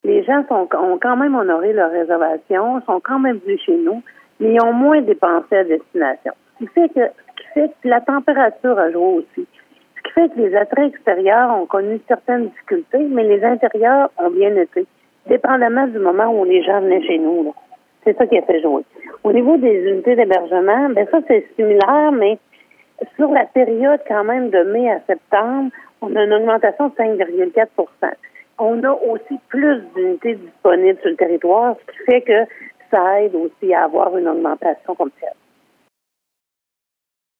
Les gens ont quand même honoré leur réservation, sont quand même venus chez nous, mais ils ont moins dépensé à destination. Ce qui fait que la température a joué aussi. Ce qui fait que les attraits extérieurs ont connu certaines difficultés, mais les intérieurs ont bien été, dépendamment du moment où les gens venaient chez nous, là. C'est ça qui a fait jouer. Au niveau des unités d'hébergement, ben ça, c'est similaire, mais sur la période quand même de mai à septembre, on a une augmentation de 5,4 %. On a aussi plus d'unités disponibles sur le territoire, ce qui fait que ça aide aussi à avoir une augmentation comme telle.